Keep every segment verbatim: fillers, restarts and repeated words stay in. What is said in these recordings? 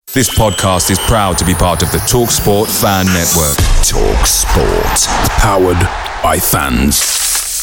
This podcast is proud to be part of the TalkSport Fan Network. TalkSport. Powered by fans.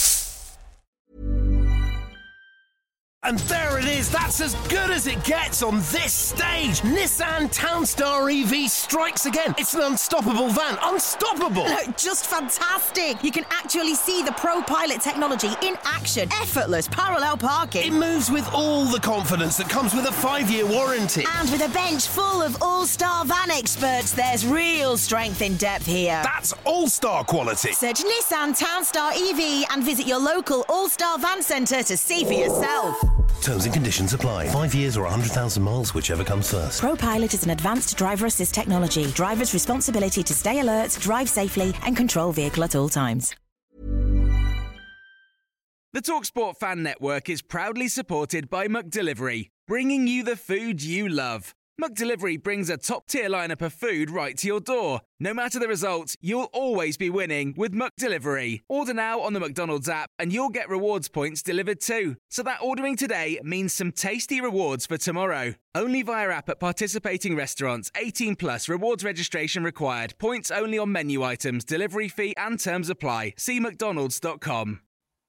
And there it is, that's as good as it gets on this stage. Nissan Townstar E V strikes again. It's an unstoppable van, unstoppable. Look, just fantastic. You can actually see the ProPilot technology in action. Effortless parallel parking. It moves with all the confidence that comes with a five-year warranty. And with a bench full of all-star van experts, there's real strength in depth here. That's all-star quality. Search Nissan Townstar E V and visit your local all-star van centre to see for yourself. Terms and conditions apply. Five years or one hundred thousand miles, whichever comes first. ProPilot is an advanced driver assist technology. Driver's responsibility to stay alert, drive safely and control vehicle at all times. The TalkSport Fan Network is proudly supported by McDelivery, bringing you the food you love. McDelivery brings a top-tier lineup of food right to your door. No matter the result, you'll always be winning with McDelivery. Order now on the McDonald's app and you'll get rewards points delivered too. So that ordering today means some tasty rewards for tomorrow. Only via app at participating restaurants. eighteen plus, rewards registration required. Points only on menu items, delivery fee and terms apply. See mcdonalds dot com.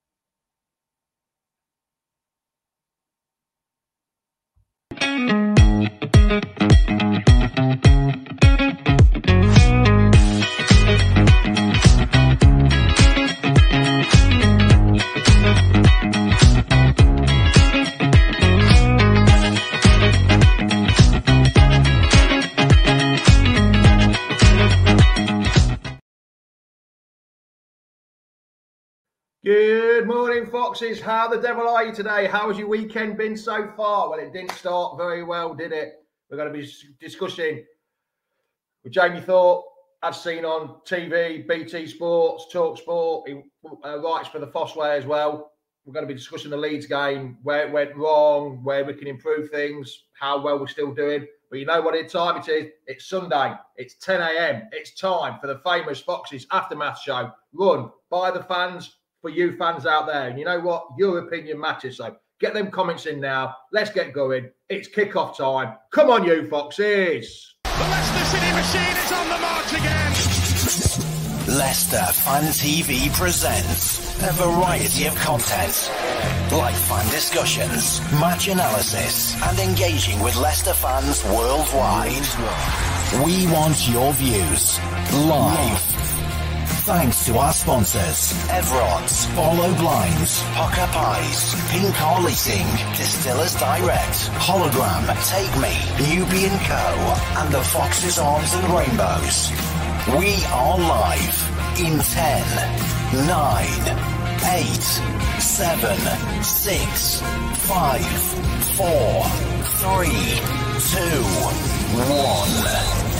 Good morning, Foxes. How the devil are you today? How has your weekend been so far? Well, it didn't start very well, did it? We're going to be discussing with Jamie Thorpe, as seen on T V, B T Sports, TalkSport. He uh, writes for the Fossway as well. We're going to be discussing the Leeds game, where it went wrong, where we can improve things, how well we're still doing. But you know what time it is? It's Sunday. It's ten a.m. It's time for the famous Foxes Aftermath Show, run by the fans, for you fans out there. And you know what? Your opinion matters. So get them comments in now. Let's get going. It's kick-off time. Come on, you Foxes. The Leicester City machine is on the march again. Leicester Fan T V presents a variety of content, like fan discussions, match analysis, and engaging with Leicester fans worldwide. We want your views live. Thanks to our sponsors, Everard's, Follow Blinds, Pocker Pies, Pink Car Leasing, Distillers Direct, Hologram, Take Me, Newbie and Co, and the Foxes Arms and Rainbows. We are live in ten, nine, eight, seven, six, five, four, three, two, one.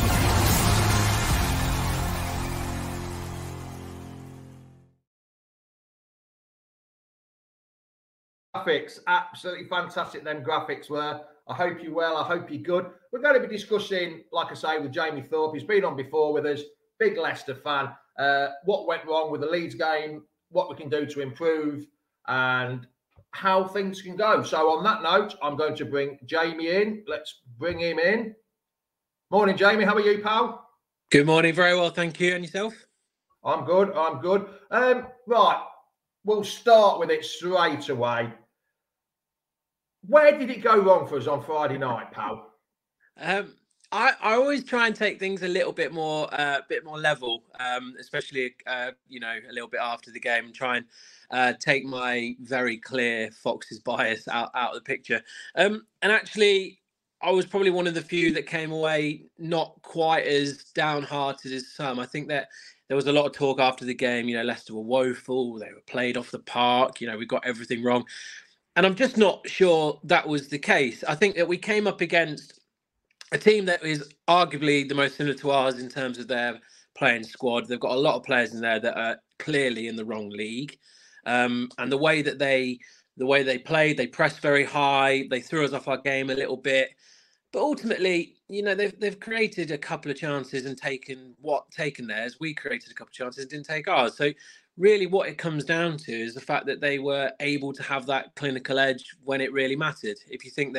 Graphics, absolutely fantastic. Them graphics were. I hope you're well. I hope you're good. We're going to be discussing, like I say, with Jamie Thorpe. He's been on before with us, big Leicester fan. Uh, what went wrong with the Leeds game, what we can do to improve, and how things can go. So on that note, I'm going to bring Jamie in. Let's bring him in. Morning, Jamie. How are you, pal? Good morning. Very well, thank you. And yourself? I'm good. I'm good. Um, right. We'll start with it straight away. Where did it go wrong for us on Friday night, pal? Um, I, I always try and take things a little bit more, uh, bit more level, um, especially uh, you know, a little bit after the game, and try and uh, take my very clear Foxes bias out, out of the picture. Um, and actually, I was probably one of the few that came away not quite as downhearted as some. I think that there was a lot of talk after the game. You know, Leicester were woeful. They were played off the park. You know, we got everything wrong. And I'm just not sure that was the case. I think that we came up against a team that is arguably the most similar to ours in terms of their playing squad. They've got a lot of players in there that are clearly in the wrong league. Um, and the way that they, the way they played, they pressed very high. They threw us off our game a little bit. But ultimately, you know, they've they've created a couple of chances and taken what taken theirs. We created a couple of chances and didn't take ours. So really what it comes down to is the fact that they were able to have that clinical edge when it really mattered. If you think that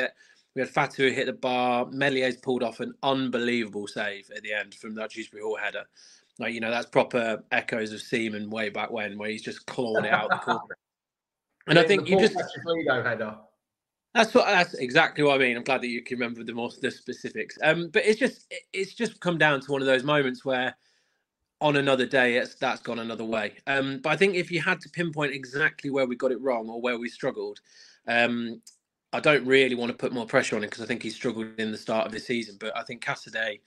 We had Fatu who hit the bar. Mellier's pulled off an unbelievable save at the end from that Dewsbury Hall header. Like, you know, that's proper echoes of Seaman way back when, where he's just clawed it out the corner. And I, mean, I think you just header. That's what. That's exactly what I mean. I'm glad that you can remember the more the specifics. Um, but it's just it's just come down to one of those moments where, on another day, it's that's gone another way. Um, but I think if you had to pinpoint exactly where we got it wrong or where we struggled, um, I don't really want to put more pressure on him because I think he struggled in the start of the season. But I think Cassidy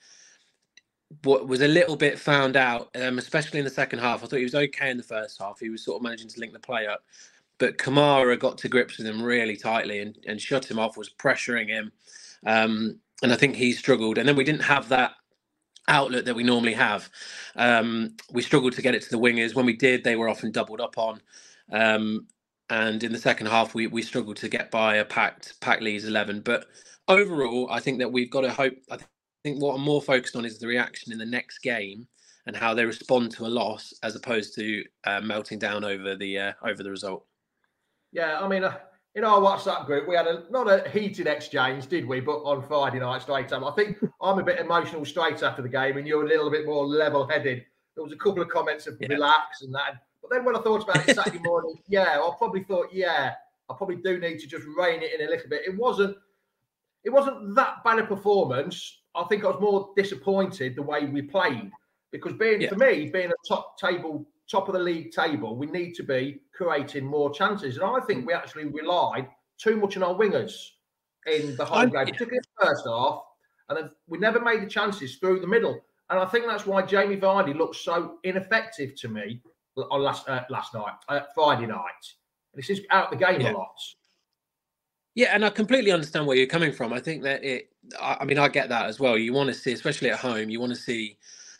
was a little bit found out, um, especially in the second half. I thought he was okay in the first half. He was sort of managing to link the play up. But Kamara got to grips with him really tightly and, and shut him off, was pressuring him. Um, and I think he struggled. And then we didn't have that outlet that we normally have. Um, we struggled to get it to the wingers. When we did, they were often doubled up on. Um, and in the second half, we we struggled to get by a packed, packed Leeds eleven. But overall, I think that we've got to hope. I think what I'm more focused on is the reaction in the next game and how they respond to a loss as opposed to uh, melting down over the uh, over the result. Yeah, I mean, uh, in our WhatsApp group, we had a not a heated exchange, did we? But on Friday night, straight time. I think I'm a bit emotional straight after the game, and you're a little bit more level-headed. There was a couple of comments of yeah. relax and that. But then when I thought about it Saturday morning, yeah, I probably thought, yeah, I probably do need to just rein it in a little bit. It wasn't, it wasn't that bad a performance. I think I was more disappointed the way we played because being yeah. for me, being a top table. top of the league table, we need to be creating more chances. And I think we actually relied too much on our wingers in the whole I'm, game, particularly in the first half. And then we never made the chances through the middle. And I think that's why Jamie Vardy looked so ineffective to me on last uh, last night, uh, Friday night. And he's just out the game yeah. a lot. Yeah, and I completely understand where you're coming from. I think that it, I, I mean, I get that as well. You want to see, especially at home, you want to see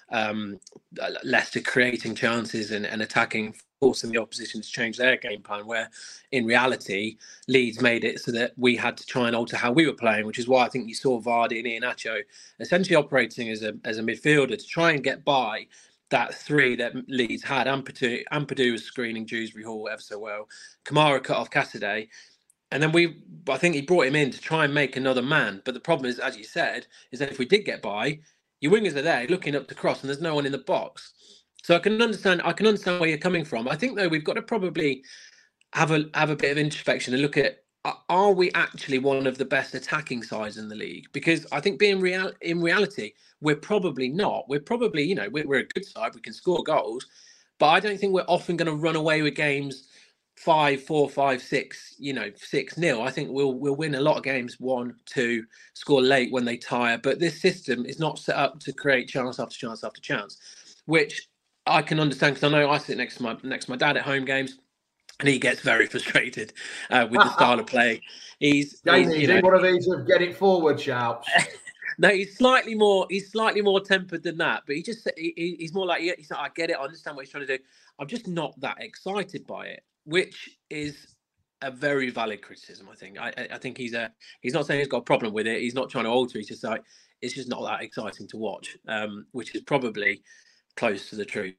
um Leicester creating chances and, and attacking, forcing the opposition to change their game plan, where in reality Leeds made it so that we had to try and alter how we were playing, which is why I think you saw Vardy and Iheanacho essentially operating as a as a midfielder to try and get by that three that Leeds had. Ampadu, Ampadu was screening Dewsbury Hall ever so well. Kamara cut off Cassidy. And then we, I think he brought him in to try and make another man. But the problem is, as you said, is that if we did get by, your wingers are there looking up to cross and there's no one in the box. So I can understand I can understand where you're coming from. I think, though, we've got to probably have a have a bit of introspection and look at, are we actually one of the best attacking sides in the league? Because I think being real in reality, we're probably not. We're probably, you know, we're, we're a good side. We can score goals. But I don't think we're often going to run away with games five, four, five, six, you know, six nil. I think we'll we'll win a lot of games one, two, score late when they tire. But this system is not set up to create chance after chance after chance, which I can understand because I know I sit next to my next to my dad at home games, and he gets very frustrated uh, with the style of play. He's, Jamie, he's you know, one of these of get it forward shouts. No, he's slightly more he's slightly more tempered than that, but he just he, he's more like, yeah, he's like, I get it, I understand what he's trying to do. I'm just not that excited by it, which is a very valid criticism. I think. I, I think he's a he's not saying he's got a problem with it. He's not trying to alter. He's just like, it's just not that exciting to watch, um, which is probably close to the truth.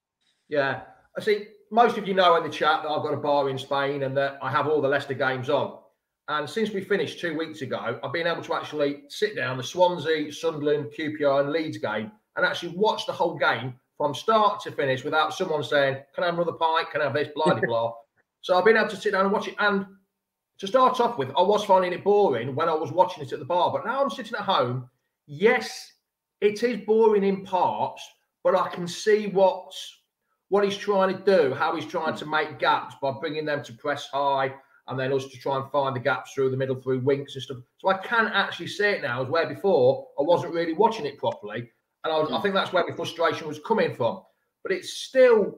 Yeah, I see. Most of you know in the chat that I've got a bar in Spain and that I have all the Leicester games on. And since we finished two weeks ago, I've been able to actually sit down the Swansea, Sunderland, Q P R and Leeds game and actually watch the whole game from start to finish without someone saying, can I have another pint? Can I have this? Blah, blah, blah. So I've been able to sit down and watch it. And to start off with, I was finding it boring when I was watching it at the bar. But now I'm sitting at home. Yes, it is boring in parts, but I can see what's, what he's trying to do, how he's trying to make gaps by bringing them to press high and then us to try and find the gaps through the middle through winks and stuff. So I can actually see it now, as where before I wasn't really watching it properly. And I, was, I think that's where my frustration was coming from. But it's still,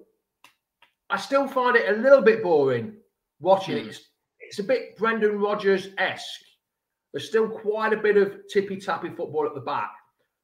I still find it a little bit boring watching it. It's, it's a bit Brendan Rodgers-esque. There's still quite a bit of tippy-tappy football at the back.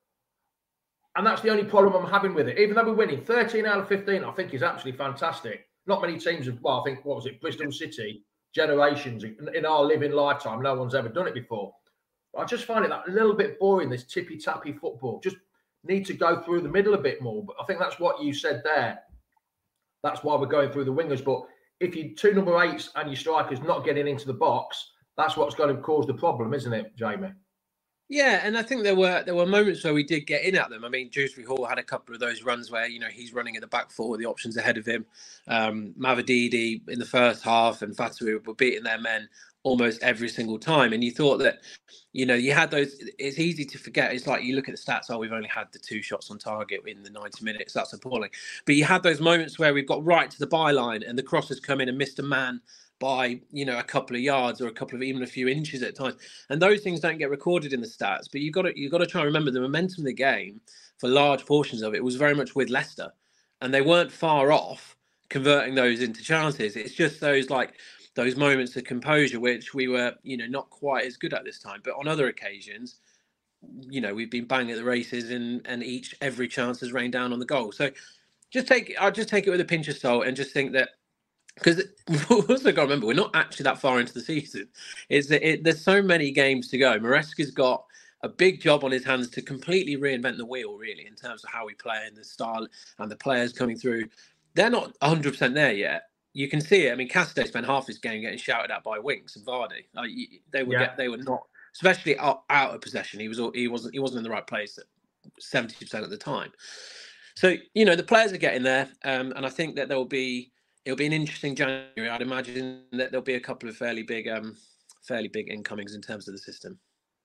And that's the only problem I'm having with it. Even though we're winning thirteen out of fifteen, I think is absolutely fantastic. Not many teams have, well, I think, what was it, Bristol City, generations, in our living lifetime, no one's ever done it before. But I just find it that a little bit boring, this tippy-tappy football. Just need to go through the middle a bit more. But I think that's what you said there. That's why we're going through the wingers. But if you two number eights and your strikers not getting into the box, that's what's going to cause the problem, isn't it, Jamie? Yeah, and I think there were there were moments where we did get in at them. I mean, Dewsbury Hall had a couple of those runs where, you know, he's running at the back four with the options ahead of him. Um, Mavididi in the first half and Fatawu were beating their men almost every single time. And you thought that, you know, you had those, it's easy to forget. It's like you look at the stats, oh, we've only had the two shots on target in the ninety minutes. That's appalling. But you had those moments where we've got right to the byline and the cross has come in and missed a man by, you know, a couple of yards or a couple of even a few inches at times, and those things don't get recorded in the stats. But you've got to you've got to try and remember the momentum of the game for large portions of it was very much with Leicester, and they weren't far off converting those into chances. It's just those like those moments of composure which we were, you know, not quite as good at this time. But on other occasions, you know, we've been banging at the races, and and each every chance has rained down on the goal. So just take I'll just take it with a pinch of salt and just think that. Because we've also got to remember, we're not actually that far into the season. It's that it, there's so many games to go. Maresca's got a big job on his hands to completely reinvent the wheel, really, in terms of how we play and the style and the players coming through. They're not one hundred percent there yet. You can see it. I mean, Castro spent half his game getting shouted at by Winks and Vardy. Like, they were Yeah. get, they were not, especially out, out of possession. He was he wasn't he wasn't in the right place at seventy percent of the time. So, you know, the players are getting there, um, and I think that there will be. It'll be an interesting January. I'd imagine that there'll be a couple of fairly big, um, fairly big incomings in terms of the system.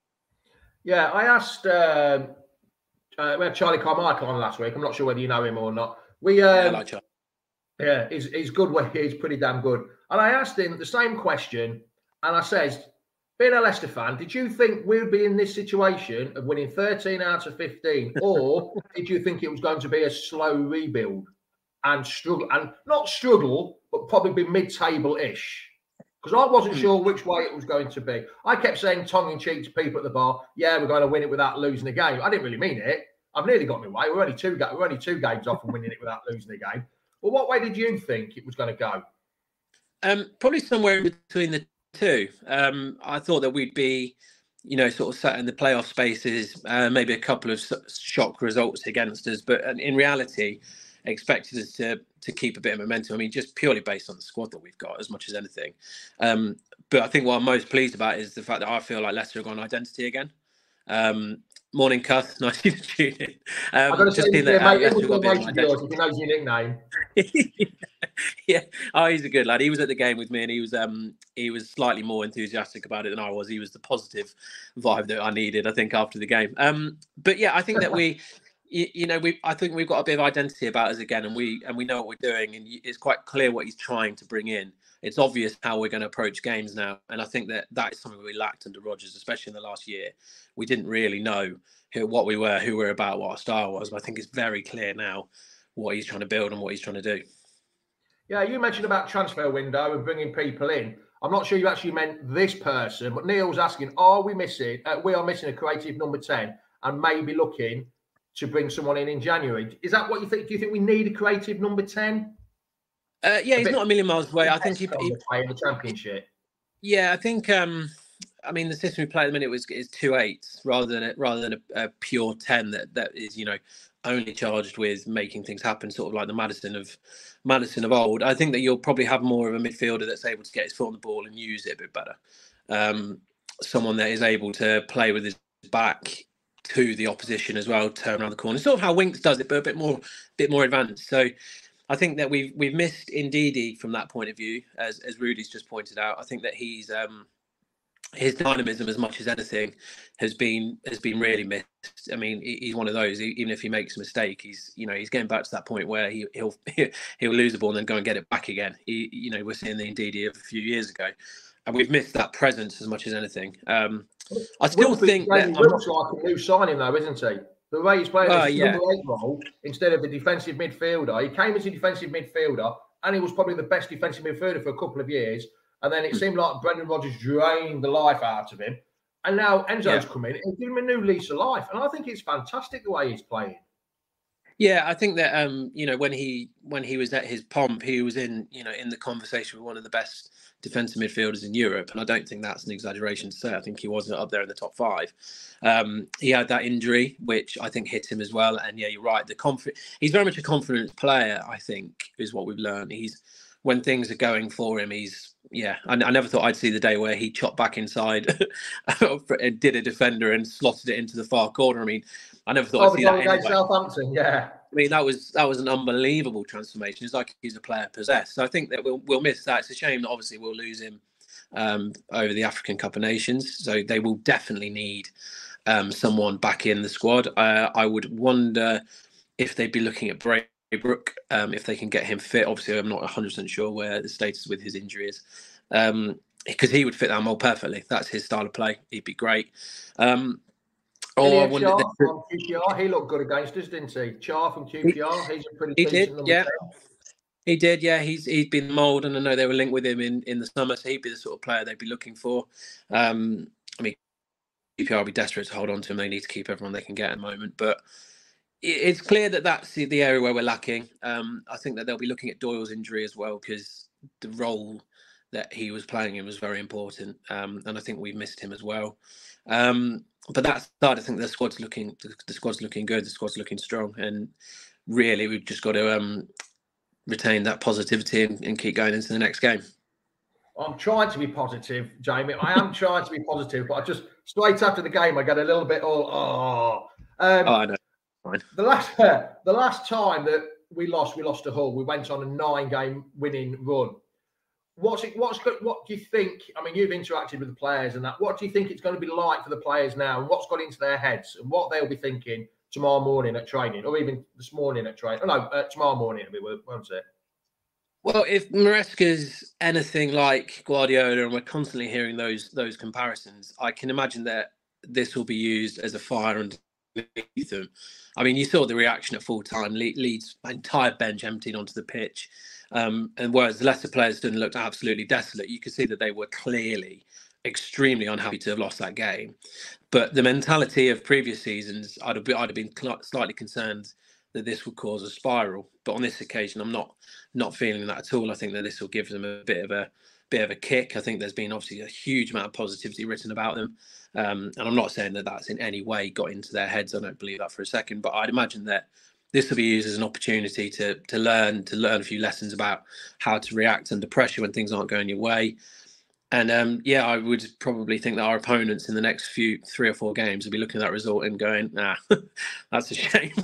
Yeah, I asked. Uh, uh, we had Charlie Carmichael on last week. I'm not sure whether you know him or not. We, um, Yeah, I like Charlie. Yeah, he's he's good. He's pretty damn good. And I asked him the same question, and I says, being a Leicester fan, did you think we'd be in this situation of winning thirteen out of fifteen, or did you think it was going to be a slow rebuild? And struggle, and not struggle, but probably be mid-table-ish. Because I wasn't sure which way it was going to be. I kept saying tongue-in-cheek to people at the bar, yeah, we're going to win it without losing a game. I didn't really mean it. I've nearly got my way. We're only two, we're only two games off from winning it without losing a game. Well, what way did you think it was going to go? Um, probably somewhere in between the two. Um, I thought that we'd be, you know, sort of sat in the playoff spaces, uh, maybe a couple of shock results against us. But in reality, expected us to to keep a bit of momentum. I mean, just purely based on the squad that we've got, as much as anything. Um, but I think what I'm most pleased about is the fact that I feel like Leicester have got an identity again. Um, morning, Cuth. Nice to tune in. Um, I'm going to just say, that, yeah, uh, mate, it was Leicester good have got a mate bit of of yours, if he knows your nickname. yeah, oh, he's a good lad. He was at the game with me, and he was um he was slightly more enthusiastic about it than I was. He was the positive vibe that I needed, I think, after the game. Um, but yeah, I think that we. You, you know, we. I think we've got a bit of identity about us again, and we and we know what we're doing, and it's quite clear what he's trying to bring in. It's obvious how we're going to approach games now, and I think that that is something we lacked under Rodgers, especially in the last year. We didn't really know who, what we were, who we were about, what our style was. But I think it's very clear now what he's trying to build and what he's trying to do. Yeah, you mentioned about transfer window and bringing people in. I'm not sure you actually meant this person, but Neil's asking: Are we missing? Uh, we are missing a creative number ten, and maybe looking to bring someone in in January. Is that what you think? Do you think we need a creative number ten? Uh, yeah, a he's bit, not a million miles away. I think he, he in the championship. Yeah, I think. Um, I mean, the system we play at the minute was is two eights rather than a, rather than a, a pure ten that that is, you know, only charged with making things happen, sort of like the Maddison of Maddison of old. I think that you'll probably have more of a midfielder that's able to get his foot on the ball and use it a bit better. Um, someone that is able to play with his back to the opposition as well, turn around the corner, sort of how Winks does it, but a bit more, bit more advanced. So I think that we've we've missed Ndidi from that point of view, as as Rudy's just pointed out. I think that he's um, his dynamism, as much as anything, has been has been really missed. I mean, he's one of those. Even if he makes a mistake, he's you know he's getting back to that point where he, he'll he'll lose the ball and then go and get it back again. He, you know, we're seeing the Ndidi of a few years ago, and we've missed that presence as much as anything. Um, I still Wilfred think that looks like a new signing, though, isn't he? The way he's playing uh, this yeah. number eight role instead of the defensive midfielder. He came as a defensive midfielder, and he was probably the best defensive midfielder for a couple of years. And then it seemed like Brendan Rodgers drained the life out of him. And now Enzo's yeah. come in and given him a new lease of life. And I think it's fantastic the way he's playing. Yeah, I think that um, you know, when he when he was at his pomp, he was in, you know, in the conversation with one of the best defensive midfielders in Europe, and I don't think that's an exaggeration to say. I think he wasn't up there in the top five. Um, he had that injury, which I think hit him as well. And yeah, you're right. The conf- he's very much a confident player, I think, is what we've learned. He's when things are going for him, he's yeah, I, I never thought I'd see the day where he chopped back inside and did a defender and slotted it into the far corner. I mean, I never thought oh, I'd see that against anyway. Southampton, yeah. I mean, that was that was an unbelievable transformation. It's like he's a player possessed. So I think that we'll we'll miss that. It's a shame that obviously we'll lose him um, over the African Cup of Nations. So they will definitely need um, someone back in the squad. Uh, I would wonder if they'd be looking at Braybrook, um, if they can get him fit. Obviously, I'm not one hundred percent sure where the status with his injury is, um, because he would fit that mold perfectly. That's his style of play. He'd be great. Um, Oh, I wonder Char from Q P R, he looked good against us, didn't he? Char from Q P R, he's a pretty he decent did, number yeah. ten. He did, yeah. He's he's been mould, and I know they were linked with him in, in the summer, so he'd be the sort of player they'd be looking for. Um, I mean, Q P R will be desperate to hold on to him. They need to keep everyone they can get at the moment, but it, it's clear that that's the, the area where we're lacking. Um, I think that they'll be looking at Doyle's injury as well, because the role that he was playing in was very important, um, and I think we missed him as well. Um, but that side, I think the squad's looking the squad's looking good. The squad's looking strong, and really, we've just got to um, retain that positivity and, and keep going into the next game. I'm trying to be positive, Jamie. I am trying to be positive, but I just straight after the game, I got a little bit all oh. Um, oh, I know. Fine. The last uh, the last time that we lost, we lost to Hull. We went on a nine-game winning run. What's it? What's good? What do you think? I mean, you've interacted with the players and that. What do you think it's going to be like for the players now? And what's got into their heads and what they'll be thinking tomorrow morning at training, or even this morning at training? Oh, no, uh, tomorrow morning it'll be, won't it? Well, if Maresca's anything like Guardiola, and we're constantly hearing those those comparisons, I can imagine that this will be used as a fire underneath them. I mean, you saw the reaction at full time. Le- Leeds' entire bench emptied onto the pitch. Um, and whereas the Leicester players didn't look absolutely desolate, you could see that they were clearly extremely unhappy to have lost that game. But the mentality of previous seasons, I'd have been, I'd have been slightly concerned that this would cause a spiral. But on this occasion, I'm not not feeling that at all. I think that this will give them a bit of a bit of a kick. I think there's been obviously a huge amount of positivity written about them. Um, and I'm not saying that that's in any way got into their heads. I don't believe that for a second. But I'd imagine that this will be used as an opportunity to to learn to learn a few lessons about how to react under pressure when things aren't going your way. And um, yeah, I would probably think that our opponents in the next few three or four games will be looking at that result and going, "Nah, that's a shame."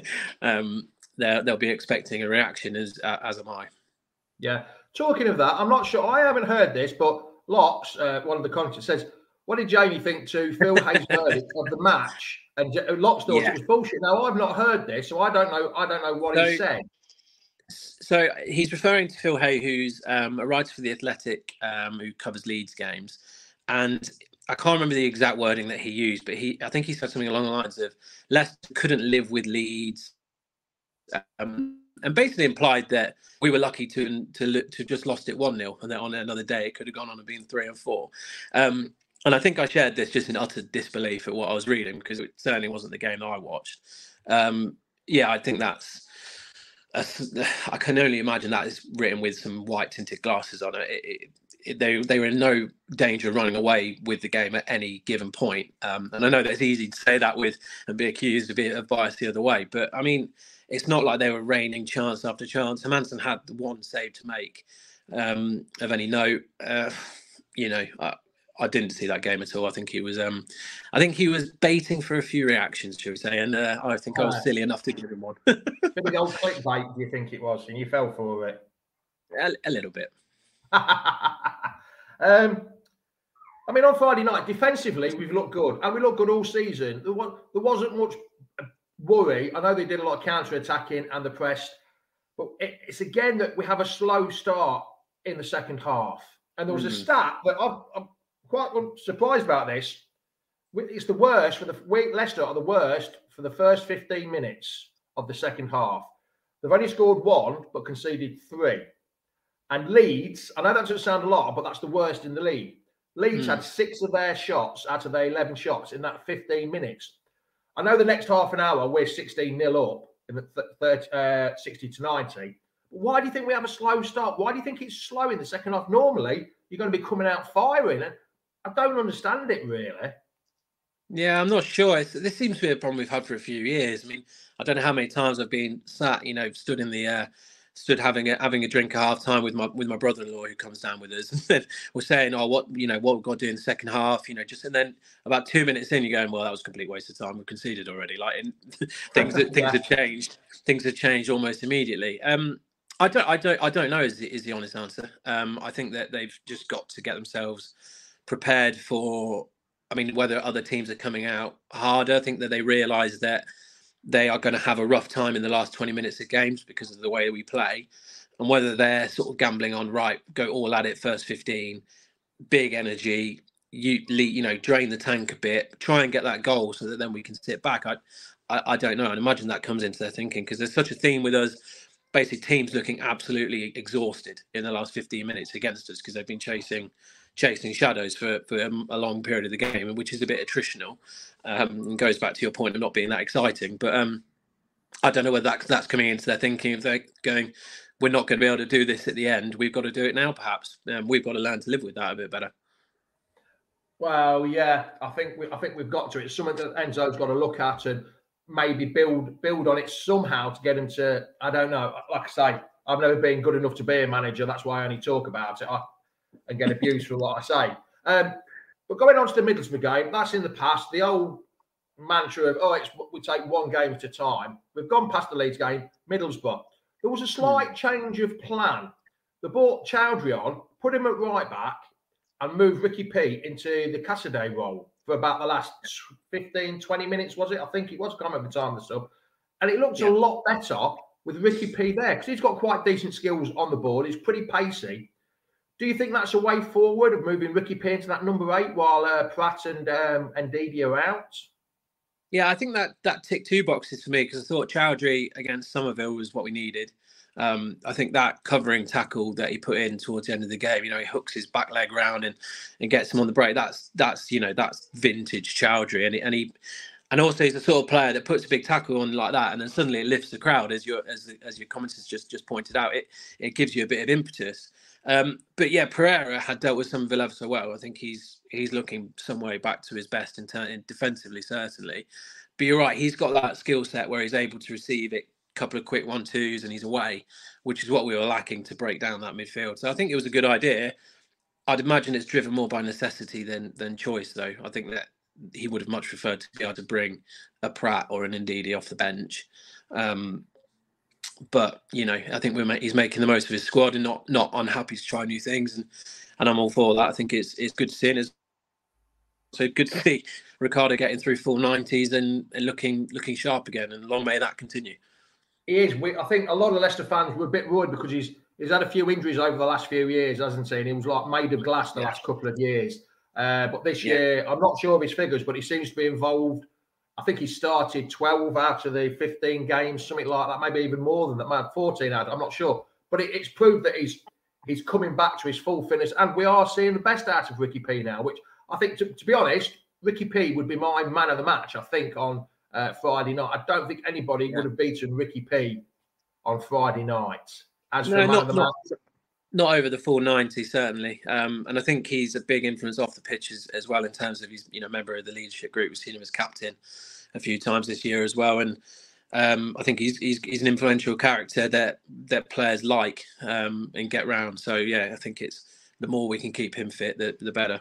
um, they'll be expecting a reaction, as uh, as am I. Yeah. Talking of that, I'm not sure. I haven't heard this, but Locks, uh, one of the commentators, says, "What did Jamie think to Phil Hayes' verdict of the match?" And Locks thought yeah. it was bullshit. Now I've not heard this, so I don't know. I don't know what so, he said. So he's referring to Phil Hay, who's um, a writer for The Athletic, um, who covers Leeds games, and I can't remember the exact wording that he used, but he, I think he said something along the lines of Leicester couldn't live with Leeds, um, and basically implied that we were lucky to to to just lost it one nil, and then on another day it could have gone on and been three and four. Um, And I think I shared this just in utter disbelief at what I was reading, because it certainly wasn't the game that I watched. Um, yeah, I think that's... A, I can only imagine that is written with some white tinted glasses on it. It, it, it they, they were in no danger of running away with the game at any given point. Um, and I know that it's easy to say that with and be accused of being of bias the other way. But, I mean, it's not like they were raining chance after chance. Hermansen had the one save to make um, of any note. Uh, you know... I, I didn't see that game at all. I think he was, um, I think he was baiting for a few reactions, should we say? And uh, I think I was silly enough to give him one. Big old clickbait, do you think it was? And you fell for it? A, a little bit. um, I mean, on Friday night, defensively, we've looked good, and we looked good all season. There, was, there wasn't much worry. I know they did a lot of counter-attacking and the press, but it, it's again that we have a slow start in the second half. And there was mm. a stat that I've, I've quite surprised about this. It's the worst for the Leicester are the worst for the first fifteen minutes of the second half. They've only scored one, but conceded three. And Leeds, I know that doesn't sound a lot, but that's the worst in the league. Leeds mm. had six of their shots out of their eleven shots in that fifteen minutes. I know the next half an hour we're sixteen nil up in the thirty, uh, sixty to ninety. Why do you think we have a slow start? Why do you think it's slow in the second half? Normally, you're going to be coming out firing. And I don't understand it, really. Yeah, I'm not sure. It's, this seems to be a problem we've had for a few years. I mean, I don't know how many times I've been sat, you know, stood in the uh, stood having a having a drink at half time with my with my brother-in-law who comes down with us, and then we're saying, "Oh, what you know, what we've got to do in the second half?" You know, just and then about two minutes in, you're going, "Well, that was a complete waste of time. We've conceded already." Like in, things that things Yeah. have changed. Things have changed almost immediately. Um, I don't, I don't, I don't know. Is the, is the honest answer? Um, I think that they've just got to get themselves prepared for. I mean, whether other teams are coming out harder, I think that they realise that they are going to have a rough time in the last twenty minutes of games because of the way we play, and whether they're sort of gambling on, right, go all at it first fifteen, big energy, you you know, drain the tank a bit, try and get that goal so that then we can sit back. I I, I don't know. I'd imagine that comes into their thinking because there's such a theme with us, basically teams looking absolutely exhausted in the last fifteen minutes against us because they've been chasing chasing shadows for, for a long period of the game, which is a bit attritional. Um, and goes back to your point of not being that exciting. But um, I don't know whether that, that's coming into their thinking. If they're going, we're not going to be able to do this at the end. We've got to do it now, perhaps. Um, we've got to learn to live with that a bit better. Well, yeah, I think we, I think we've got to. It's something that Enzo's got to look at and maybe build build on it somehow to get him to. I don't know. Like I say, I've never been good enough to be a manager. That's why I only talk about it I, and get abused for what I say. Um, But going on to the Middlesbrough game, that's in the past. The old mantra of, oh, it's, we take one game at a time. We've gone past the Leeds game, Middlesbrough. There was a slight mm. change of plan. They brought Chowdhury on, put him at right back, and moved Ricky P into the Cassidy role for about the last fifteen, twenty minutes, was it? I think it was. I can't remember the time of the sub. And it looked yeah. a lot better with Ricky P there because he's got quite decent skills on the board. He's pretty pacey. Do you think that's a way forward of moving Ricky P into that number eight while uh, Pratt and um, and Ndidi are out? Yeah, I think that that ticked two boxes for me because I thought Chowdhury against Somerville was what we needed. Um, I think that covering tackle that he put in towards the end of the game, you know, he hooks his back leg round and, and gets him on the break. That's that's you know that's vintage Chowdhury, and he, and he and also he's the sort of player that puts a big tackle on like that, and then suddenly it lifts the crowd, as your as as your commenters just just pointed out. It it gives you a bit of impetus. Um, but yeah, Pereira had dealt with some Villa so well. I think he's he's looking some way back to his best in turn defensively, certainly. But you're right, he's got that skill set where he's able to receive it, a couple of quick one twos, and he's away, which is what we were lacking to break down that midfield. So I think it was a good idea. I'd imagine it's driven more by necessity than than choice, though. I think that he would have much preferred to be able to bring a Pratt or an Ndidi off the bench. Um, But, you know, I think we're ma- he's making the most of his squad and not not unhappy to try new things. And, and I'm all for that. I think it's it's good to see. And it's so good to see Ricardo getting through full nineties and, and looking looking sharp again. And long may that continue. He is. We, I think a lot of Leicester fans were a bit worried because he's he's had a few injuries over the last few years, hasn't he? And he was like made of glass the yeah. last couple of years. Uh, but this yeah. year, I'm not sure of his figures, but he seems to be involved. I think he started twelve out of the fifteen games, something like that, maybe even more than that, maybe fourteen out. I'm not sure. But it, it's proved that he's he's coming back to his full fitness. And we are seeing the best out of Ricky P now, which I think, to, to be honest, Ricky P would be my man of the match, I think, on uh, Friday night. I don't think anybody yeah. would have beaten Ricky P on Friday night. As no, for man not, of the not, match. Not over the full ninety, certainly. Um, and I think he's a big influence off the pitch as, as well in terms of he's, you know, member of the leadership group. We've seen him as captain a few times this year as well, and um, I think he's, he's he's an influential character that that players like um, and get round. So yeah, I think it's the more we can keep him fit, the the better.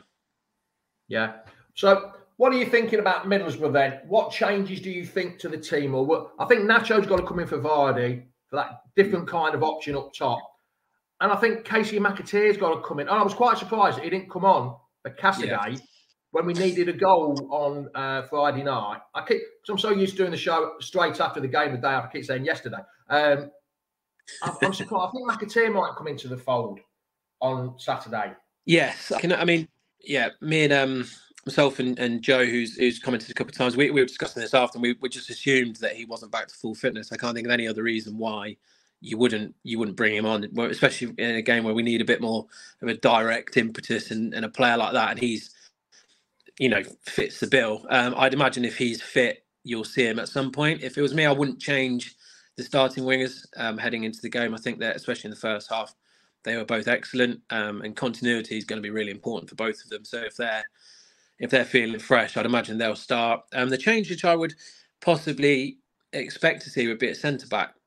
Yeah. So what are you thinking about Middlesbrough then? What changes do you think to the team? Or what? I think Nacho's got to come in for Vardy for that different kind of option up top, and I think Casey McAteer's got to come in. And I was quite surprised that he didn't come on for Cassidy. Yeah. When we needed a goal on uh, Friday night. I keep, because I'm so used to doing the show straight after the game, the day after, I keep saying yesterday. Um, I'm, I'm surprised. I think McAteer might come into the fold on Saturday. Yes. I, can, I mean, yeah, me and um, myself and, and Joe, who's who's commented a couple of times, we, we were discussing this after, and we, we just assumed that he wasn't back to full fitness. I can't think of any other reason why you wouldn't you wouldn't bring him on, especially in a game where we need a bit more of a direct impetus and, and a player like that. And he's, you know, fits the bill. Um, I'd imagine if he's fit, you'll see him at some point. If it was me, I wouldn't change the starting wingers um, heading into the game. I think that, especially in the first half, they were both excellent, um, and continuity is going to be really important for both of them. So if they're if they're feeling fresh, I'd imagine they'll start. Um, the change which I would possibly expect to see would be at centre back.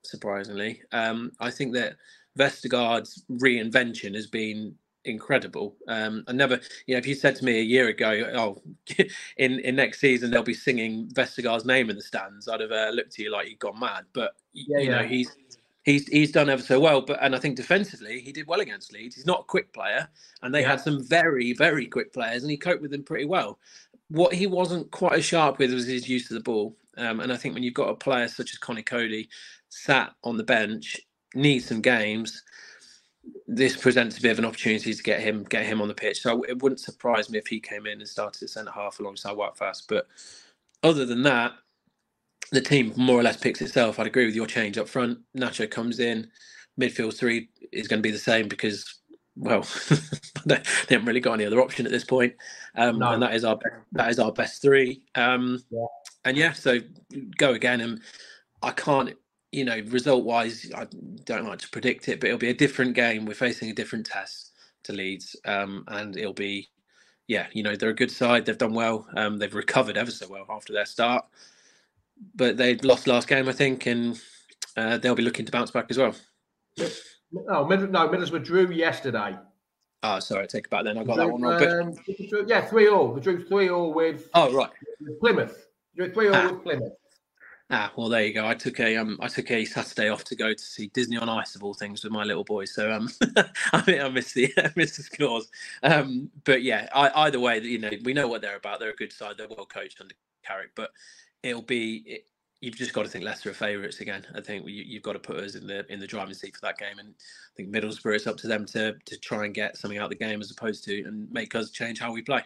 surprisingly. Um, I think that Vestergaard's reinvention has been incredible. Um, I never, you know, if you said to me a year ago, oh, in, in next season they'll be singing Vestergaard's name in the stands, I'd have uh, looked at you like you'd gone mad. But Yeah, you yeah. know, he's he's he's done ever so well. But and I think defensively he did well against Leeds. He's not a quick player, and they Yeah. had some very very quick players, and he coped with them pretty well. What he wasn't quite as sharp with was his use of the ball. Um, and I think when you've got a player such as Connie Cody sat on the bench, needs some games, this presents a bit of an opportunity to get him get him on the pitch. So it wouldn't surprise me if he came in and started at centre half alongside Wout Faes. But other than that, the team more or less picks itself. I'd agree with your change up front. Nacho comes in, midfield three is going to be the same because, well, they haven't really got any other option at this point, um, No. and that is our that is our best three. Um, Yeah. And yeah, so go again. And I can't, you know, result wise, I don't like to predict it, but it'll be a different game. We're facing a different test to Leeds, um, and it'll be, yeah, you know, they're a good side. They've done well. Um, they've recovered ever so well after their start, but they lost last game, I think, and uh, they'll be looking to bounce back as well. No, Mid- no, Middlesbrough drew yesterday. Oh, sorry, I take it back then. I got that one wrong. But... Um, yeah, three all. They drew three all with. Oh, right. With Plymouth. They drew three all Ah. with Plymouth. Ah, well, there you go. I took a um, I took a Saturday off to go to see Disney on Ice of all things with my little boy. So um, I mean, I missed the I missed the scores. Um, but yeah, I, either way, you know, we know what they're about. They're a good side. They're well coached under Carrick, but it'll be. It, you've just got to think Leicester are favourites again. I think you, you've got to put us in the in the driving seat for that game, and I think Middlesbrough, it's up to them to to try and get something out of the game as opposed to and make us change how we play.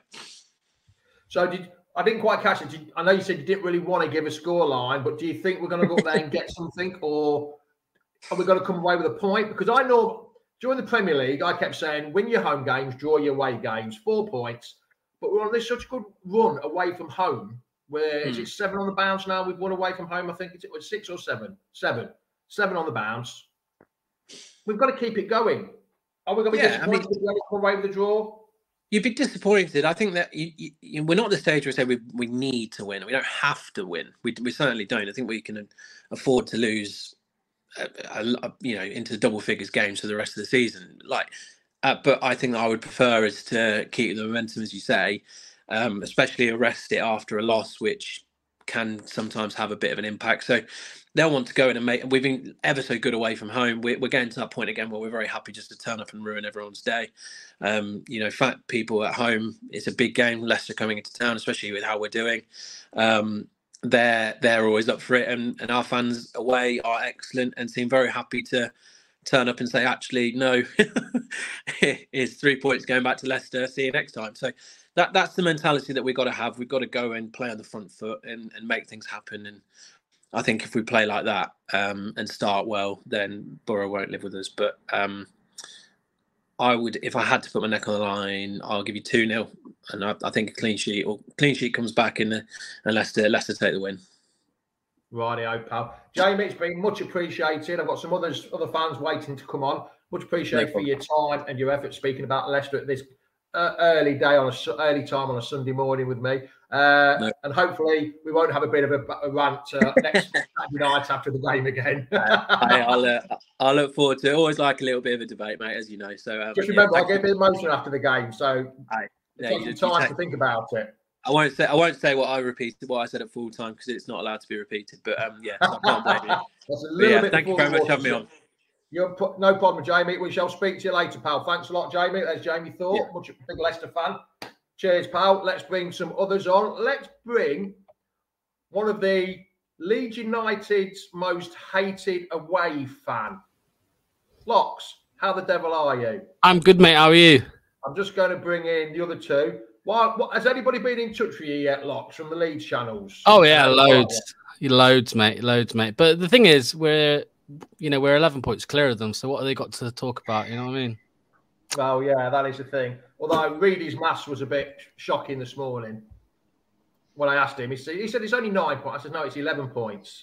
So did I didn't quite catch it. Did, I know you said you didn't really want to give a score line, but do you think we're going to go up there and get something, or are we going to come away with a point? Because I know during the Premier League, I kept saying, win your home games, draw your away games, four points. But we're on this such a good run away from home. Where Hmm. is it seven on the bounce now? We've won away from home. I think it's, it was six or seven. Seven. Seven on the bounce. We've got to keep it going. Are we going to be Yeah, I disappointed mean- if we don't come away with a draw? You'd be disappointed. I think that you, you, you- we're not at the stage where we say we, we need to win. We don't have to win. We, we certainly don't. I think we can afford to lose, a, a, you know, into double figures games for the rest of the season. Like, uh, but I think that I would prefer is to keep the momentum, as you say, um, especially arrest it after a loss, which can sometimes have a bit of an impact. So they'll want to go in and make. We've been ever so good away from home. We're, we're getting to that point again where we're very happy just to turn up and ruin everyone's day. Um, you know, fat people at home. It's a big game. Leicester coming into town, especially with how we're doing. Um, they're they're always up for it, and, and our fans away are excellent and seem very happy to turn up and say, actually, no, here's three points going back to Leicester. See you next time. So that that's the mentality that we've got to have. We've got to go and play on the front foot and, and make things happen. And I think if we play like that um, and start well, then Borough won't live with us. But um, I would, if I had to put my neck on the line, I'll give you two nil, and I, I think a clean sheet or clean sheet comes back in, the, and Leicester Leicester take the win. Rightio, pal. Jamie, it's been much appreciated. I've got some others, other fans waiting to come on. Much appreciated No for your time and your effort speaking about Leicester at this uh, early day on a su- early time on a Sunday morning with me. Uh, No. And hopefully we won't have a bit of a, a rant uh, next Saturday night after the game again. I, I'll uh, I look forward to it. Always like a little bit of a debate, mate, as you know. So um, Just yeah, remember, I thank get a bit emotional after the game, so Aye. Yeah, take you- some you time take- to think about it. I won't say I won't say what I repeated, what I said at full time, because it's not allowed to be repeated. But um, yeah, so I can't blame you. That's a But little yeah, bit thank you before very the much for having me water's on. You're put, no problem, Jamie. We shall speak to you later, pal. Thanks a lot, Jamie. There's Jamie Thorpe, Yeah. much a big Leicester fan. Cheers, pal. Let's bring some others on. Let's bring one of the Leeds United's most hated away fan. Locks, how the devil are you? I'm good, mate. How are you? I'm just going to bring in the other two. Why, what, has anybody been in touch with you yet, Locks, from the Leeds channels? Oh yeah, Uh, loads, loads, mate, loads, mate. But the thing is, we're, you know, we're eleven points clear of them. So what have they got to talk about? You know what I mean? Oh, yeah, that is the thing. Although Reedy's maths was a bit shocking this morning. When I asked him, he said, he said it's only nine points. I said, no, it's eleven points.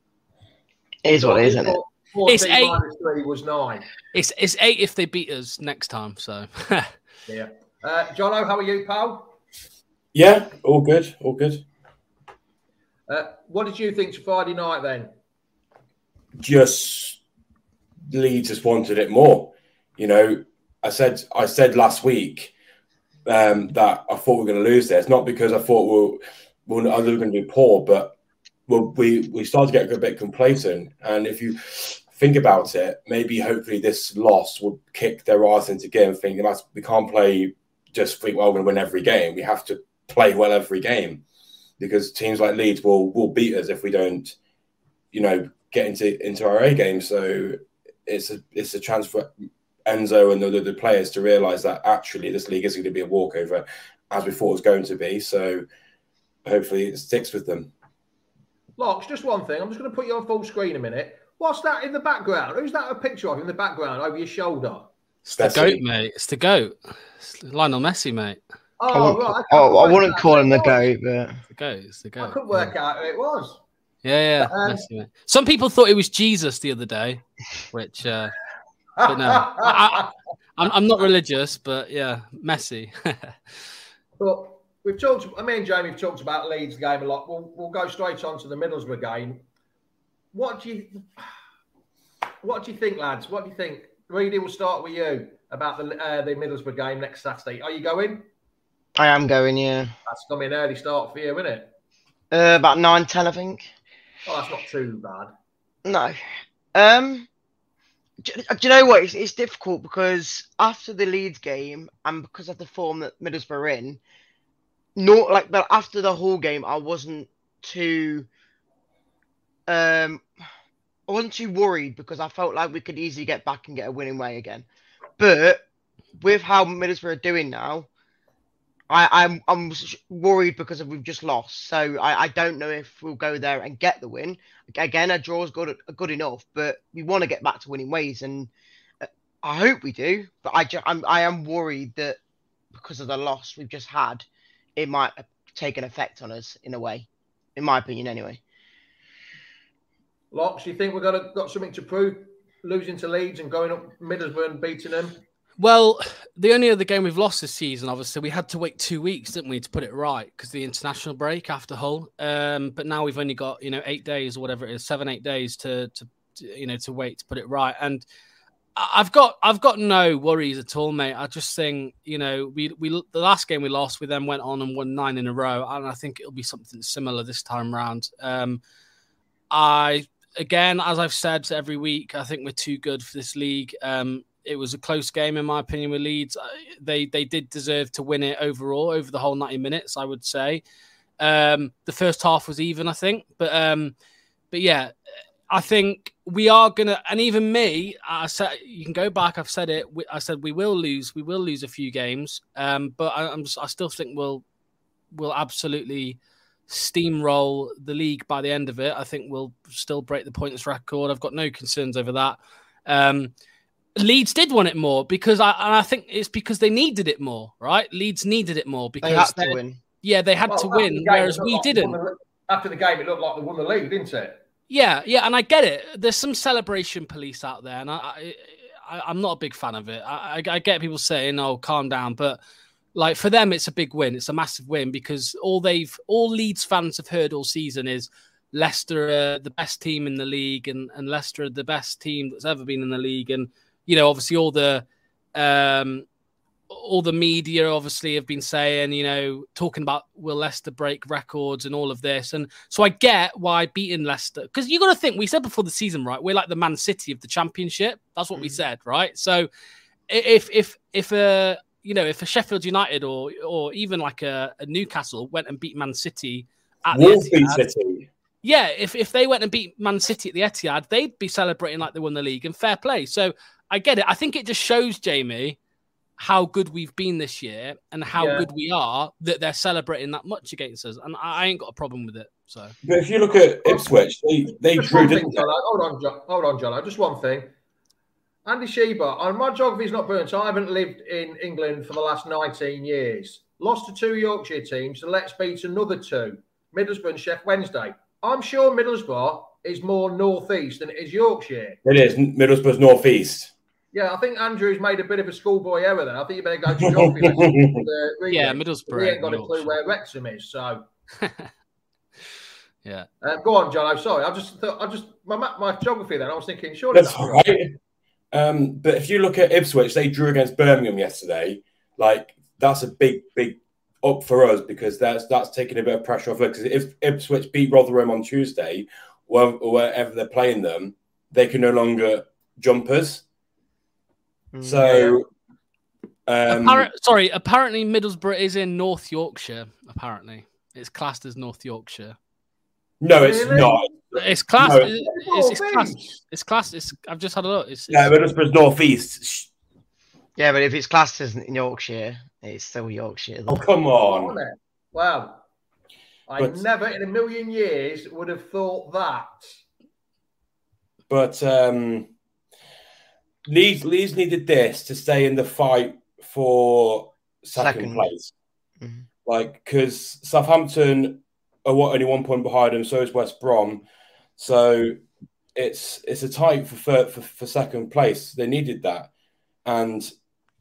It is what it is, isn't it? fourteen It's eight. minus three was nine. It's it's eight if they beat us next time. So Yeah. Uh, Jono, how are you, pal? Yeah, all good, all good. Uh, what did you think to Friday night then? just Leeds just wanted it more. You know, I said I said last week um, that I thought we were going to lose this, not because I thought we were, we were going to be poor, but we we started to get a bit complacent. And if you think about it, maybe hopefully this loss will kick their arse into gear and think we can't play just think, well, we're going to win every game. We have to play well every game because teams like Leeds will will beat us if we don't, you know, get into into our A game. So it's a it's a chance for Enzo and the, the players to realise that actually this league isn't going to be a walkover as we thought it was going to be. So hopefully it sticks with them. Locks, just one thing. I'm just going to put you on full screen a minute. What's that in the background? Who's that a picture of in the background over your shoulder? It's the goat, mate. It's the goat. It's Lionel Messi, mate. Oh, I wouldn't, right. I, oh, I wouldn't call him the goat, but it's the goat. It's the goat. I couldn't work yeah. out who it was. Yeah, yeah. Um, Messi, mate. Some people thought it was Jesus the other day, which, uh, but no, I, I, I'm, I'm not religious, but yeah, Messi. But we've talked. I mean, Jamie, we've talked about Leeds game a lot. We'll we'll go straight on to the Middlesbrough game. What do you What do you think, lads? What do you think? Reedy, we'll start with you about the uh, the Middlesbrough game next Saturday. Are you going? I am going, yeah. That's going to be an early start for you, isn't it? Uh, about nine ten, I think. Oh, that's not too bad. No. Um, do, do you know what? It's, it's difficult because after the Leeds game and because of the form that Middlesbrough are in, not like but after the whole game, I wasn't too. Um, I wasn't too worried because I felt like we could easily get back and get a winning way again. But with how Middlesbrough are doing now, I, I'm I'm worried because of we've just lost. So I, I don't know if we'll go there and get the win. Again, a draw is good, good enough, but we want to get back to winning ways, and I hope we do. But I just, I'm I am worried that because of the loss we've just had, it might take an effect on us in a way, in my opinion, anyway. Locks, you think we've got a, got something to prove, losing to Leeds and going up Middlesbrough and beating them? Well, the only other game we've lost this season, obviously, we had to wait two weeks, didn't we, to put it right because the international break after Hull. Um, but now we've only got, you know, eight days or whatever it is, seven, eight days to, to, to, you know, to wait to put it right. And I've got, I've got no worries at all, mate. I just think, you know, we, we, the last game we lost, we then went on and won nine in a row, and I think it'll be something similar this time round. Um, I, again, as I've said every week, I think we're too good for this league. Um, It was a close game, in my opinion, with Leeds. They they did deserve to win it overall, over the whole ninety minutes, I would say. Um, the first half was even, I think. But um, but yeah, I think we are going to, and even me, I said, you can go back, I've said it, I said we will lose, we will lose a few games. Um, but I, I'm just, I still think we'll, we'll absolutely steamroll the league by the end of it. I think we'll still break the points record. I've got no concerns over that. Um Leeds did want it more because I and I think it's because they needed it more, right? Leeds needed it more because they had to win. Yeah, they had well, to win, game, whereas we like didn't. The, after the game, it looked like they won the league, didn't it? Yeah, yeah, and I get it. There's some celebration police out there, and I, I, I I'm not a big fan of it. I, I, I get people saying, "Oh, calm down," but like for them, it's a big win. It's a massive win because all they've, all Leeds fans have heard all season is Leicester are the best team in the league, and and Leicester are the best team that's ever been in the league, and you know, obviously all the um, all the media obviously have been saying, you know, talking about will Leicester break records and all of this. And so I get why beating Leicester, because you got to think, we said before the season, right? We're like the Man City of the Championship. That's what mm-hmm. we said, right? So if, if, if a, you know, if a Sheffield United or, or even like a, a Newcastle went and beat Man City at Wolves the Etihad, City. Yeah, if, if they went and beat Man City at the Etihad, they'd be celebrating like they won the league, and fair play. So I get it. I think it just shows, Jamie, how good we've been this year and how yeah. good we are that they're celebrating that much against us. And I ain't got a problem with it. So, but if you look at Ipswich, they, they drew, didn't they? Hold on, John. Hold on, John. Just one thing. Andy Sheba, and my geography's not burnt. I haven't lived in England for the last nineteen years. Lost to two Yorkshire teams, so let's beat another two. Middlesbrough and Sheff Wednesday. I'm sure Middlesbrough is more northeast than it is Yorkshire. It is. Middlesbrough's northeast. Yeah, I think Andrew's made a bit of a schoolboy error there. I think you better go to geography lessons. Uh, yeah, Middlesbrough. He ain't got a clue where Wrexham is, so. Yeah. Uh, go on, John. I'm sorry. I just thought, I just my my geography. Then I was thinking, surely that's, that's right. right. Um, but if you look at Ipswich, they drew against Birmingham yesterday. Like that's a big, big up for us because that's that's taking a bit of pressure off it. Because if Ipswich beat Rotherham on Tuesday, or, or wherever they're playing them, they can no longer jump us. Mm, so, um, Appar- sorry. Apparently, Middlesbrough is in North Yorkshire. Apparently, it's classed as North Yorkshire. No, it's really? not. It's classed. No, it's, it's, it's classed. It's classed. It's, I've just had a look. It's, it's... Yeah, Middlesbrough's North East. Yeah, but if it's classed as in Yorkshire, it's still Yorkshire. Though. Oh, come on. Wow. I but, never in a million years would have thought that. But um, Leeds, Leeds needed this to stay in the fight for second, second. place. Mm-hmm. Like, because Southampton are what, only one point behind them, so is West Brom. So it's it's a tight for, for, for second place. They needed that. And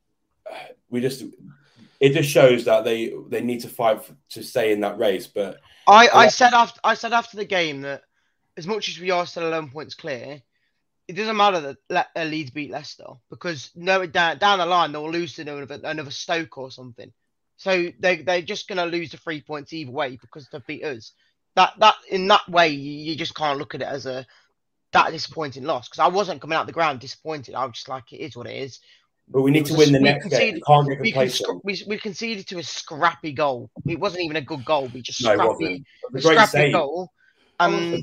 we just it just shows that they they need to fight for, to stay in that race. But I, I said after I said after the game that as much as we are still eleven points clear, it doesn't matter that Le- uh, Leeds beat Leicester because no down down the line they'll lose to another, another Stoke or something. So they they're just gonna lose the three points either way because they beat us. That that in that way you, you just can't look at it as a that disappointing loss because I wasn't coming out the ground disappointed. I was just like, it is what it is. But we need to win a, the next game. Can't get we, con- we, we conceded to a scrappy goal. It wasn't even a good goal. We just scrappy, no, a scrappy save. goal, and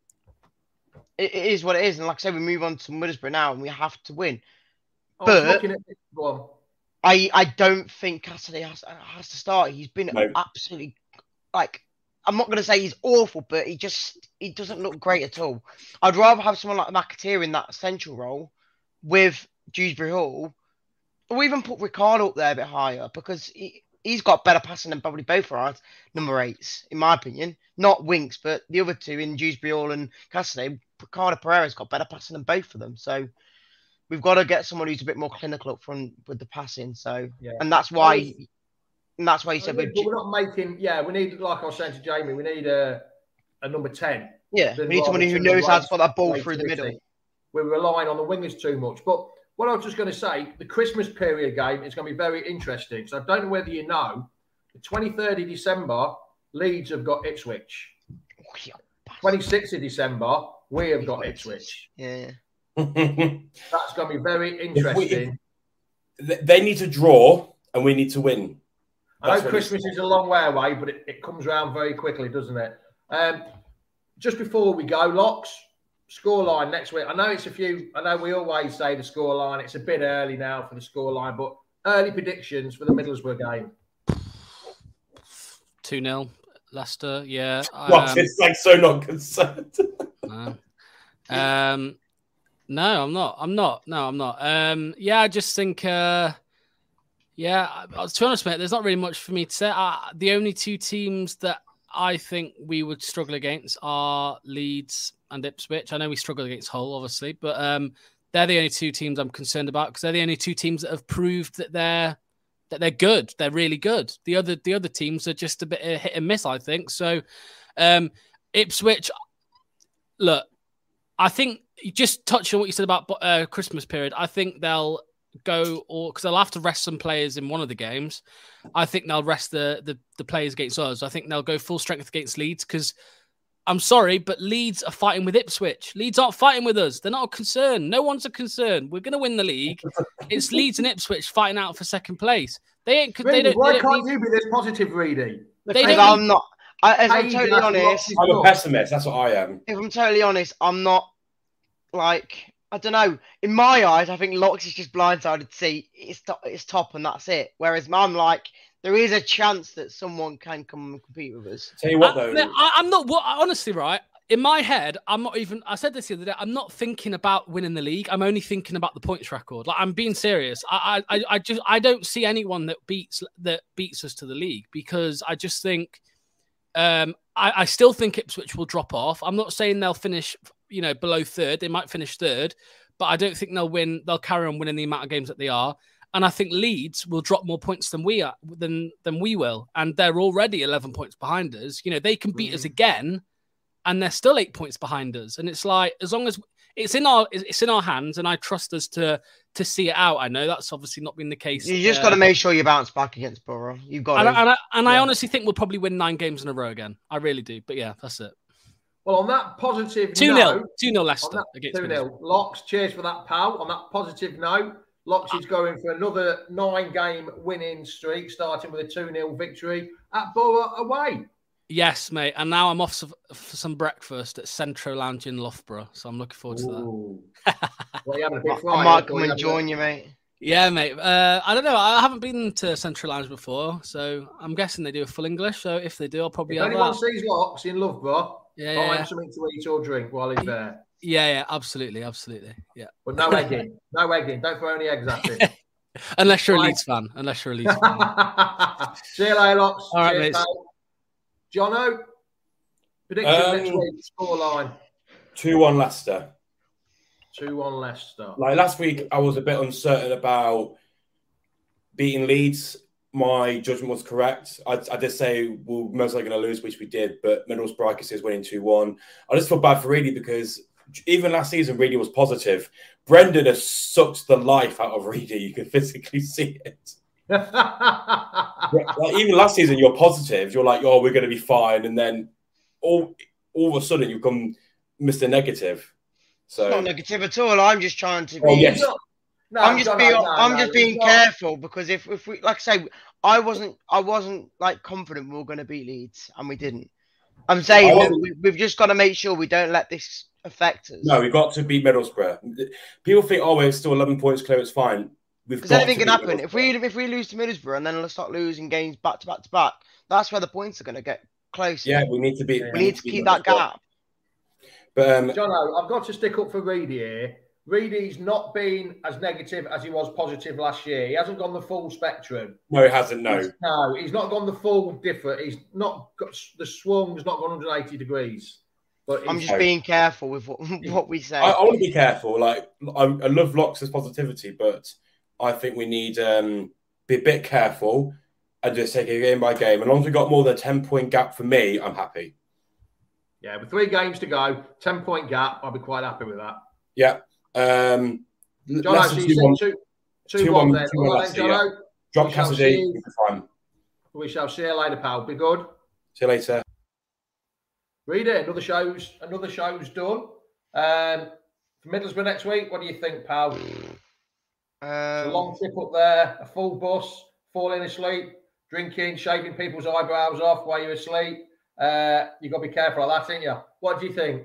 it, it is what it is. And like I said, we move on to Middlesbrough now, and we have to win. I but at, I I don't think Cassidy has, has to start. He's been no. absolutely like. I'm not going to say he's awful, but he just he doesn't look great at all. I'd rather have someone like McAteer in that central role with Dewsbury Hall, or even put Ricardo up there a bit higher because he, he's got better passing than probably both our number eights, in my opinion. Not Winks, but the other two in Dewsbury Hall and Cassidy. Ricardo Pereira's got better passing than both of them. So we've got to get someone who's a bit more clinical up front with the passing. So yeah. and that's why. And that's why he said, we're, we're not making, yeah, we need, like I was saying to Jamie, we need a, a number ten. Yeah, we need someone who knows how to put that ball through the middle. We're relying on the wingers too much. But what I was just going to say, the Christmas period game is going to be very interesting. So I don't know whether you know, the twenty-third of December, Leeds have got Ipswich. twenty-sixth of December, we have got Ipswich. Yeah. That's going to be very interesting. We, they need to draw and we need to win. I know Christmas is a long way away, but it, it comes around very quickly, doesn't it? Um, just before we go, Locks, scoreline next week. I know it's a few, I know we always say the scoreline. It's a bit early now for the scoreline, but early predictions for the Middlesbrough game. two nil, Leicester, yeah. What, um, it's like so not concerned. no. Um, no, I'm not. I'm not. No, I'm not. Um, yeah, I just think... Uh, Yeah, to be honest, mate, there's not really much for me to say. Uh, the only two teams that I think we would struggle against are Leeds and Ipswich. I know we struggle against Hull, obviously, but um, they're the only two teams I'm concerned about because they're the only two teams that have proved that they're that they're good. They're really good. The other the other teams are just a bit of hit and miss, I think. So, um, Ipswich, look, I think just touch on what you said about uh, Christmas period. I think they'll go or because they'll have to rest some players in one of the games. I think they'll rest the, the the players against us. I think they'll go full strength against Leeds because I'm sorry, but Leeds are fighting with Ipswich. Leeds aren't fighting with us. They're not a concern. No one's a concern. We're going to win the league. It's Leeds and Ipswich fighting out for second place. They ain't. Really? They don't, Why they don't can't need... you be this positive, Reedy? They don't I'm not. I, if I'm totally honest, I'm a pessimist. That's what I am. If I'm totally honest, I'm not like. I don't know. In my eyes, I think Locks is just blindsided to see it's top, it's top and that's it. Whereas I'm like, there is a chance that someone can come and compete with us. Tell you what, though. I, I, I'm not, what, honestly, right? In my head, I'm not even, I said this the other day, I'm not thinking about winning the league. I'm only thinking about the points record. Like, I'm being serious. I, I, I just, I don't see anyone that beats, that beats us to the league because I just think, um, I, I still think Ipswich will drop off. I'm not saying they'll finish, you know, below third. They might finish third, but I don't think they'll win. They'll carry on winning the amount of games that they are. And I think Leeds will drop more points than we are, than than we will. And they're already eleven points behind us. You know, they can beat mm. us again. and they're still eight points behind us. And it's like, as long as it's in our it's in our hands, and I trust us to to see it out. I know that's obviously not been the case. You just uh, got to make sure you bounce back against Borough. You've got and, to. I, and, I, and yeah. I honestly think we'll probably win nine games in a row again. I really do. But yeah, that's it. Well, on that positive two note, nil, two nil Leicester against two nil. Locks, cheers for that, pal. On that positive note, Locks is going for another nine-game winning streak, starting with a two nil victory at Borough away. Yes, mate. And now I'm off for some breakfast at Centro Lounge in Loughborough, so I'm looking forward to that. Well, you having a big I Friday, might come you and join you, mate. Yeah, mate. Uh, I don't know. I haven't been to Central Lounge before, so I'm guessing they do a full English. So if they do, I'll probably If have anyone that. sees Locks in Loughborough, Yeah, buy yeah, him yeah. something to eat or drink while he's there. Yeah, yeah, absolutely, absolutely. Yeah. But no egging. No egging. Don't throw any eggs at him. Unless you're a Right. Leeds fan. Unless you're a Leeds fan. See you later, Locks. All right, Cheers, mates. mate. Jono, prediction Um, next week, scoreline. two one Leicester. two one Leicester. Like last week, I was a bit uncertain about beating Leeds. My judgment was correct. I, I did say we're most likely going to lose, which we did, but Middlesbrough I could see us winning two one. I just feel bad for Reedy because even last season, Reedy was positive. Brendan has sucked the life out of Reedy. You can physically see it. Like, even last season, you're positive. You're like, oh, we're going to be fine. And then all, all of a sudden, you become Mister Negative. So It's not negative at all. I'm just trying to be. Oh, yes. No, I'm just Jono, being. no, I'm no, just being it's not. careful because if, if we, like I say, I wasn't. I wasn't like confident we were going to beat Leeds, and we didn't. I'm saying I that wasn't- we, we've just got to make sure we don't let this affect us. no, we've got to beat Middlesbrough. People think, oh, we're still eleven points clear. It's fine. We've Because got anything to can beat happen. If we if we lose to Middlesbrough and then let's start losing games back to back to back, that's where the points are going to get closer. Yeah, we need to beat. we need to beat keep that Middlesbrough. gap. But um, Jono, I've got to stick up for Reedy here. Reedy's not been as negative as he was positive last year. He hasn't gone the full spectrum. no, it hasn't. No, He's- no, he's not gone the full different. He's not got the swung's not gone one hundred eighty degrees. But I'm he's- just being careful with what, what we say. I, I want to be careful. Like I, I love Locks' positivity, but I think we need um be a bit careful and just take it game by game. As long as we got more than a ten point gap for me, I'm happy. yeah, with three games to go, ten point gap. I'll be quite happy with that. Yeah. Um, Jono, Leicester so you two said one. two, two, two one one, then. two one All right, Leicester, then, Jono. Drop We shall Cassidy. see- We'll be fine. We shall see you later, pal. Be good. See you later. Read it. Another show's another show's done. Um, for Middlesbrough next week, what do you think, pal? a Um, long trip up there, a full bus, falling asleep, drinking, shaving people's eyebrows off while you're asleep. Uh, you got to be careful of that, ain't you? What do you think?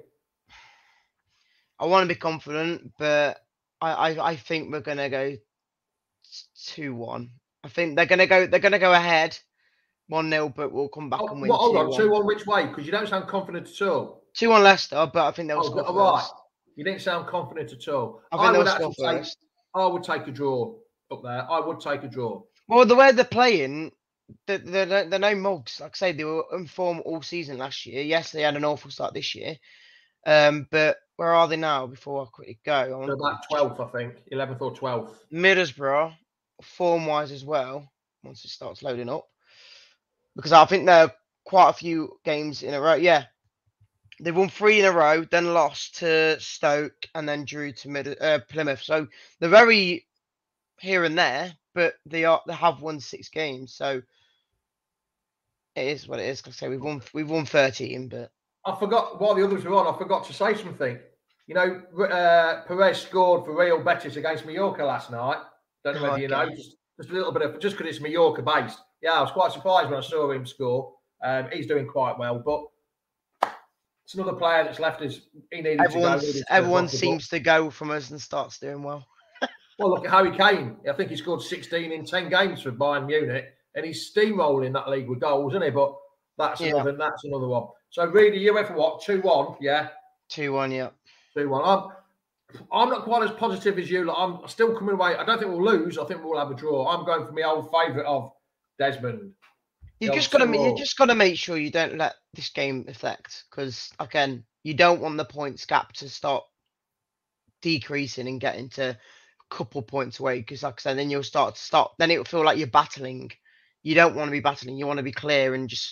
I want to be confident, but I, I, I think we're gonna go two one. I think they're gonna go they're gonna go ahead one nil, but we'll come back Oh, and win. well, hold on, two two one. one which way? Because you don't sound confident at all. Two one Leicester, but I think they'll Oh, score all right. first. You didn't sound confident at all. I think would they'll score actually take, first. I would take a draw up there. I would take a draw. Well, the way they're playing, they're, they're, they're no mugs. Like I say, they were in form all season last year. Yes, they had an awful start this year. Um, but where are they now? Before I quickly go, I They're wanna- about twelfth, I think. eleventh or twelfth. Middlesbrough, form wise as well, once it starts loading up. Because I think there are quite a few games in a row. Yeah. They've won three in a row, then lost to Stoke, and then drew to Mid- uh, Plymouth. So they're very here and there, but they are they have won six games. So it is what it is. Like I say, we've won we've won thirteen, but I forgot, while the others were on, I forgot to say something. You know, uh, Perez scored for Real Betis against Mallorca last night. Don't know whether you know, Okay. just, just a little bit of, just because it's Mallorca based. Yeah, I was quite surprised when I saw him score. Um, he's doing quite well, but it's another player that's left us. He needed everyone to go. really, everyone to seems to go from us and starts doing well. Well, look at Harry Kane. I think he scored sixteen in ten games for Bayern Munich, and he's steamrolling that league with goals, isn't he? But that's Yeah. another. That's another one. So, really, you went for what? two one, yeah? two one, yeah. two one. I'm, I'm not quite as positive as you. Like, I'm still coming away. I don't think we'll lose. I think we'll have a draw. I'm going for my old favourite of Desmond. You The just old gotta ma- you two-all. just gotta make sure you don't let this game affect, because again, you don't want the points gap to start decreasing and getting to a couple points away. Because like I said, then you'll start to stop. Then it will feel like you're battling. You don't want to be battling. You want to be clear and just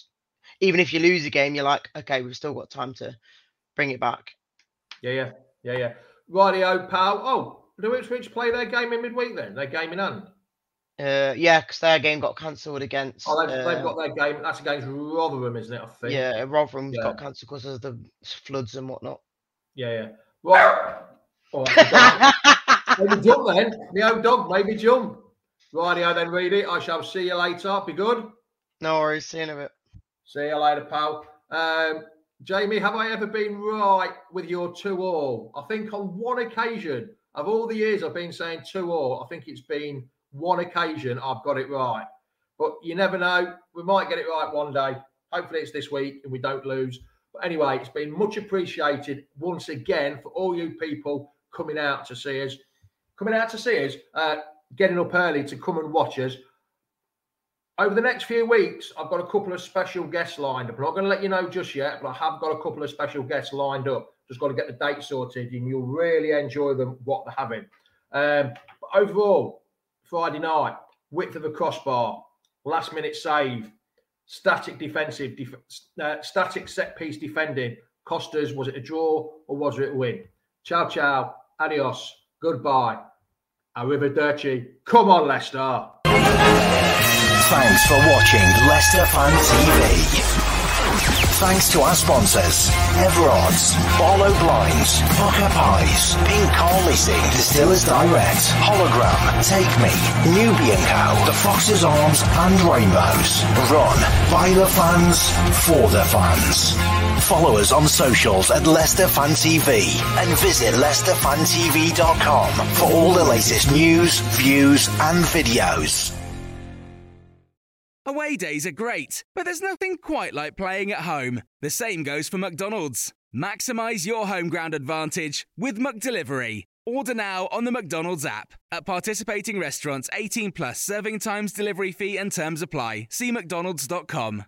even if you lose a game, you're like, okay, we've still got time to bring it back. Yeah, yeah, yeah, yeah. Rightio, pal. Oh, do Ipswich play their game in midweek then? Their game in hand? Uh, yeah, because their game got cancelled against. Oh, they've, uh, they've got their game. That's against Rotherham, isn't it? I think. Yeah, Rotherham's yeah. got cancelled because of the floods and whatnot. Yeah, yeah. Right. Oh, maybe jump then. The old dog, maybe jump. Rightio, then read it. I shall see you later. Be good. No worries. See you in a bit. See you later, pal. Um, Jamie, have I ever been right with your two all? I think on one occasion of all the years I've been saying two all, I think it's been one occasion I've got it right. But you never know. We might get it right one day. Hopefully it's this week and we don't lose. But anyway, it's been much appreciated once again for all you people coming out to see us. Coming out to see us, uh, getting up early to come and watch us. Over the next few weeks, I've got a couple of special guests lined up. I'm not going to let you know just yet, but I have got a couple of special guests lined up. Just got to get the date sorted, and you'll really enjoy them, what they're having. Um, but overall, Friday night, width of a crossbar, last minute save, static defensive, def- uh, static set piece defending. Cost us, was it a draw or was it a win? Ciao, ciao, adios, goodbye, arrivederci. Come on, Leicester. Thanks for watching Leicester Fan T V. Thanks to our sponsors, Everod's, Barlow Blinds, Poker Pies, Pink Car Leasing, Distillers Direct, Hologram, Take Me, Nubian Cow, The Fox's Arms and Rainbows. Run by the fans, for the fans. Follow us on socials at Leicester Fan T V and visit leicester fan t v dot com for all the latest news, views and videos. Away days are great, but there's nothing quite like playing at home. The same goes for McDonald's. Maximise your home ground advantage with McDelivery. Order now on the McDonald's app. At participating restaurants, eighteen plus, serving times, delivery fee and terms apply. See mcdonalds dot com.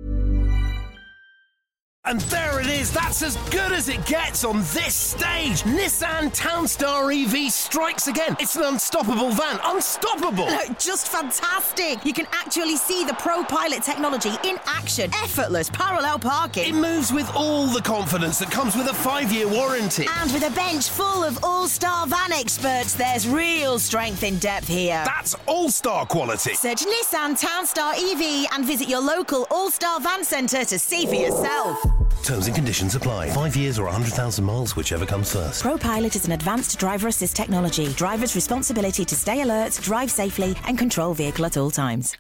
And there it is, that's as good as it gets on this stage. Nissan Townstar E V strikes again. It's an unstoppable van, unstoppable. Look, just fantastic. You can actually see the Pro Pilot technology in action. Effortless parallel parking. It moves with all the confidence that comes with a five-year warranty. And with a bench full of all-star van experts, there's real strength in depth here. That's all-star quality. Search Nissan Townstar E V and visit your local all-star van centre to see for yourself. Terms and conditions apply. Five years or one hundred thousand miles, whichever comes first. ProPilot is an advanced driver assist technology. Driver's responsibility to stay alert, drive safely, and control vehicle at all times.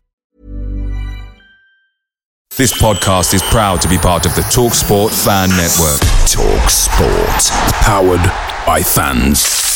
This podcast is proud to be part of the TalkSport Fan Network. TalkSport. Powered by fans.